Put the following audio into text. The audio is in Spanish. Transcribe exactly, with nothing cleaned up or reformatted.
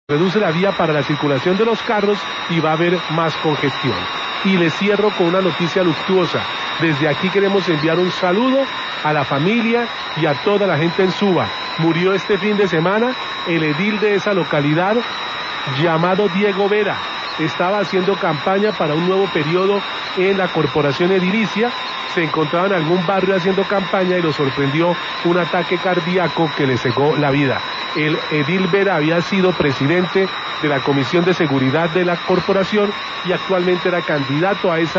Reduce la vía para la circulación de los carros y va a haber más congestión. Y les cierro con una noticia luctuosa. Desde aquí queremos enviar un saludo a la familia y a toda la gente en Suba. Murió este fin de semana el edil de esa localidad llamado Diego Vera. Estaba haciendo campaña para un nuevo periodo en la corporación edilicia. Se encontraba en algún barrio haciendo campaña y lo sorprendió un ataque cardíaco que le cegó la vida. El edil Vera había sido presidente de la Comisión de Seguridad de la corporación y actualmente era candidato a esa